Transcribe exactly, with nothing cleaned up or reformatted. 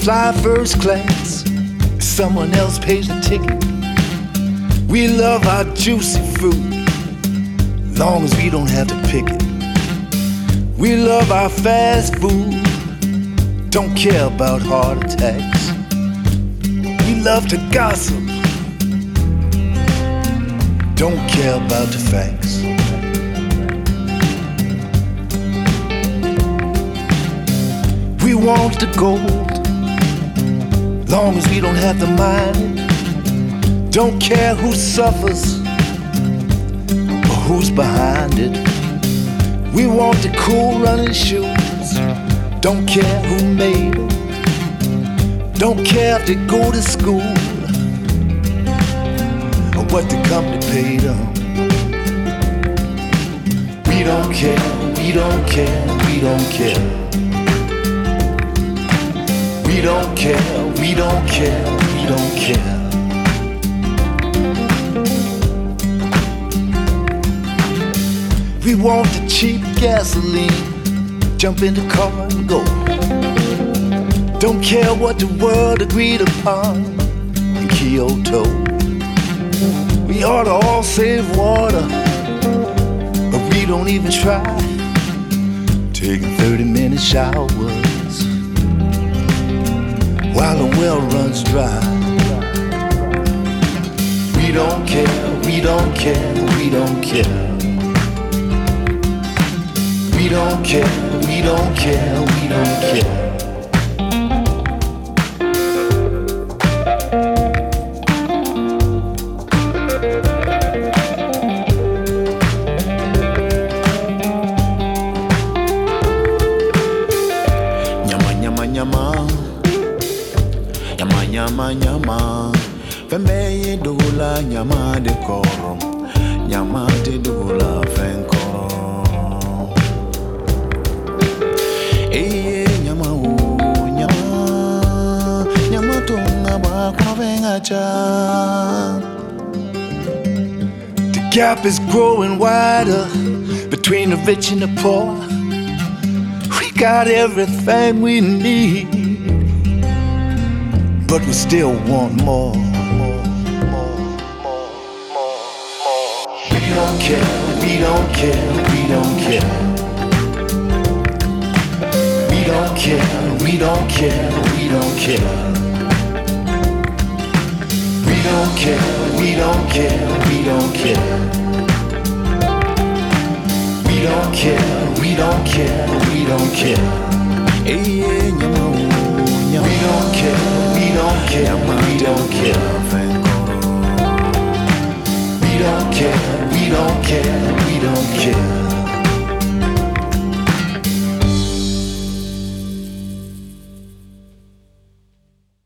fly first class, someone else pays the ticket. We love our juicy fruit, long as we don't have to pick it. We love our fast food, don't care about heart attacks. We love to gossip, don't care about the facts. We want the gold, long as we don't have to mine it. Don't care who suffers or who's behind it. We want the cool running shoes, don't care who made it. Don't care if they go to school or what the company paid them. We don't care, we don't care, we don't care. We don't care, we don't care, we don't care. We want the cheap gasoline, jump in the car and go. Don't care what the world agreed upon in Kyoto. We ought to all save water, but we don't even try. Taking thirty minute showers while the well runs dry. We don't care, we don't care, we don't care. We don't care, we don't care, we don't care. Nyama, nyama, nyama. Nyama, nyama, nyama. Fembe dola nyama de koro. Nyama de dola fenkoro. Eye nyama o nyama. Nyama tunga ba kwa venga cha. The gap is growing wider between the rich and the poor. We got everything we need, but we still want more. More, more, more, more, more. We don't care, we don't care, we don't care. We don't care, we don't care, we don't care. We don't care, we don't care, we don't care. We don't care, we don't care, we don't care. Hey, yeah, nyama, nyama. We don't care, we don't care, we don't care.